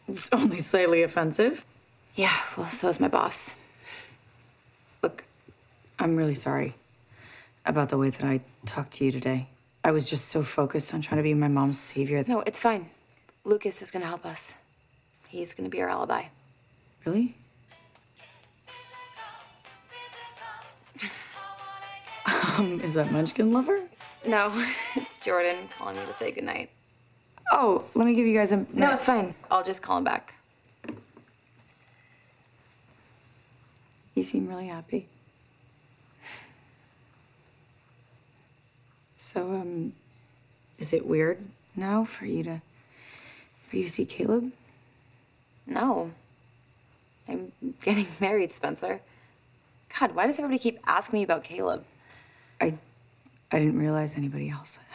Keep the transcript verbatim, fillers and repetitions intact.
It's only slightly offensive. Yeah, well, so is my boss. Look, I'm really sorry about the way that I talked to you today. I was just so focused on trying to be my mom's savior. No, it's fine. Lucas is gonna help us. He's gonna be our alibi. Really? um, is that Munchkin Lover? No, it's Jordan calling me to say goodnight. Oh, let me give you guys a minute. No, it's fine. I'll just call him back. You seem really happy. So, um, is it weird now for you to, for you to see Caleb? No. I'm getting married, Spencer. God, why does everybody keep asking me about Caleb? I, I didn't realize anybody else